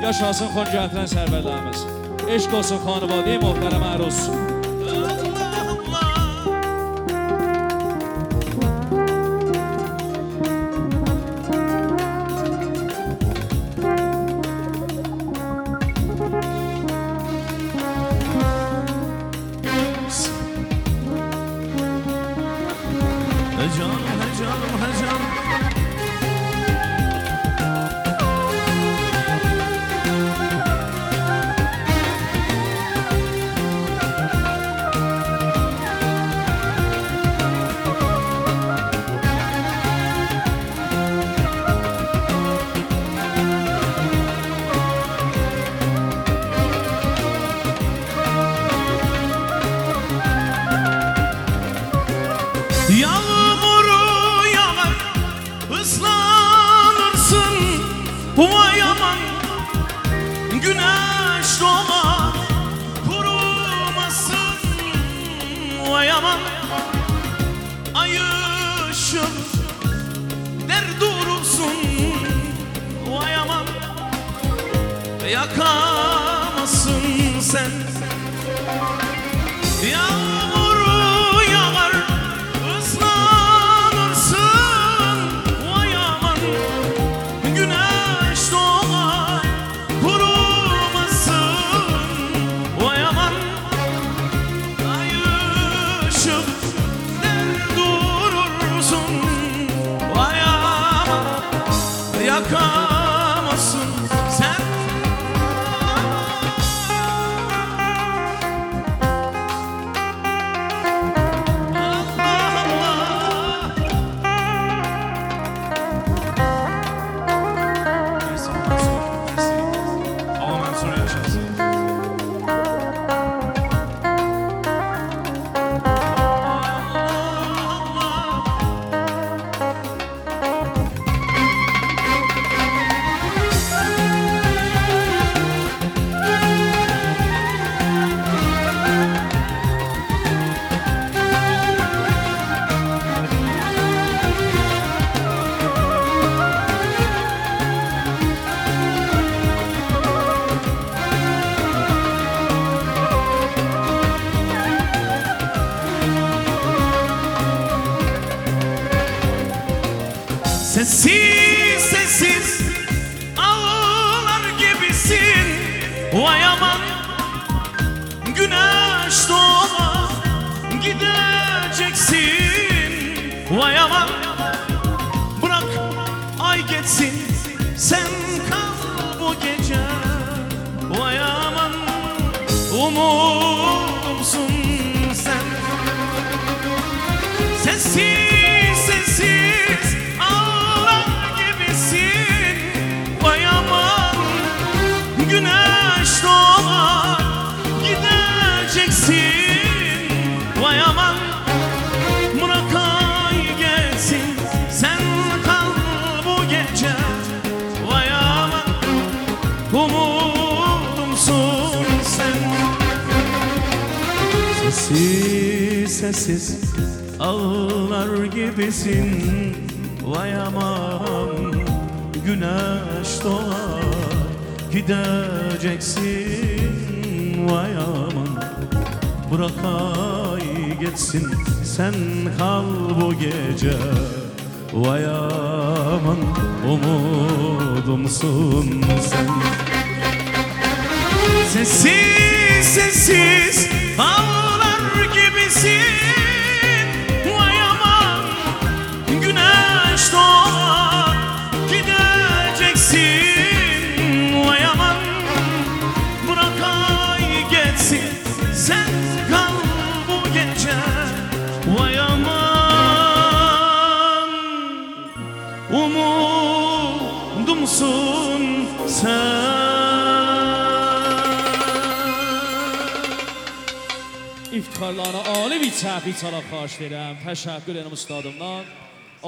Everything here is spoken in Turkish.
Yaşasın xon gətirən sərvərlərimiz. Eşq olsun xanıvadə möhtərəm əruz. Yağmuru yağar, ıslanırsın, vay aman. Güneş doğar, kurumasın, vay aman. Ay ışık der durursun, vay aman. Yakamazsın sen. Yağmuru yağar, ıslanırsın, vay aman. Güneş doğar, kurumasın, vay aman. Ay ışık der durursun, vay aman. Yakamazsın sen. Sessiz sessiz ağlar gibisin, vay aman. Güneş doğar, gideceksin, vay aman. Bırak ay geçsin, sen kal bu gece, vay aman. Umudumsun sen. Sessiz sessiz ağlar gibisin, vay aman. Güneş doğar, gideceksin, vay aman. Bırak ay gelsin, sen kal bu gece, vay aman. Umudumsun sen. Sessiz sessiz ağlar gibisin, vay aman. Güneş doğar, gideceksin, vay aman. Bırak ay geçsin, sen kal bu gece, vay aman. Umudumsun sen. Sessiz sessiz ağlar gibisin, vay aman. Güneş doğar, gideceksin, vay aman. Bırak ay geçsin, sen kal bu gece, vay aman. Umudumsun sen. İftixarlarına ali bir çəpi çalaq xahiş edirəm. Təşəkkür edirəm ustadımdan.